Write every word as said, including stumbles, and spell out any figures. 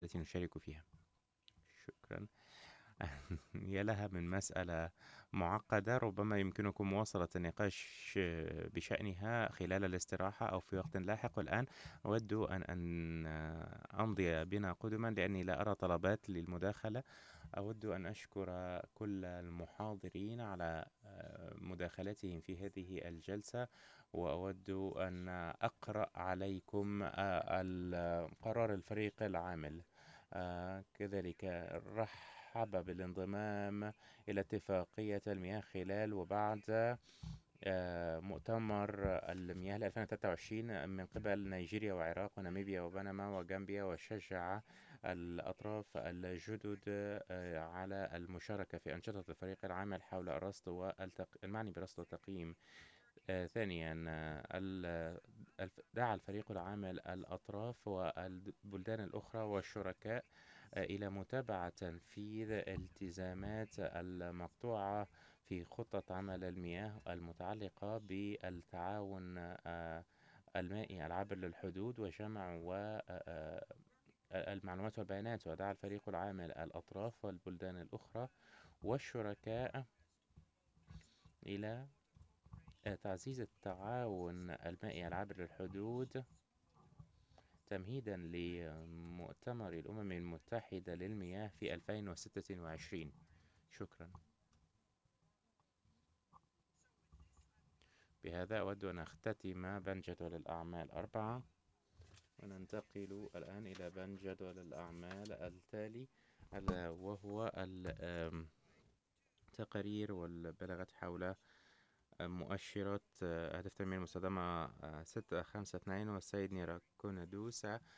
التي نشارك فيها. شكرا. يا لها من مسألة معقدة، ربما يمكنكم مواصلة النقاش بشأنها خلال الاستراحة أو في وقت لاحق. والآن أود أن أن أمضي بنا قدما لأني لا أرى طلبات للمداخلة. أود أن أشكر كل المحاضرين على مداخلتهم في هذه الجلسة، وأود أن أقرأ عليكم قرار الفريق العامل. كذلك رحب بالانضمام إلى اتفاقية المياه خلال وبعد مؤتمر المياه ل ألفين وثلاثة وعشرين من قبل نيجيريا وعراق وناميبيا وبنما وغامبيا، وشجع الأطراف الجدد على المشاركة في أنشطة الفريق العامل حول الرصد والمعني برصد وتقييم. ثانيا، دعا الفريق العامل الأطراف والبلدان الأخرى والشركاء إلى متابعة تنفيذ الالتزامات المقطوعة في خطة عمل المياه المتعلقة بالتعاون المائي العابر للحدود وجمع المعلومات والبيانات. ودعا الفريق العامل الأطراف والبلدان الأخرى والشركاء إلى تعزيز التعاون المائي العابر للحدود تمهيدا لمؤتمر الأمم المتحدة للمياه في ألفين وستة وعشرين. شكرا. بهذا أود أن أختتم بند جدول الأعمال أربعة، وننتقل الآن إلى بند جدول الأعمال التالي، ألا وهو التقارير والبلاغات حول مؤشرات أهداف التنمية المستدامة ستة خمسة اثنين والسيد نيرا كوندوسا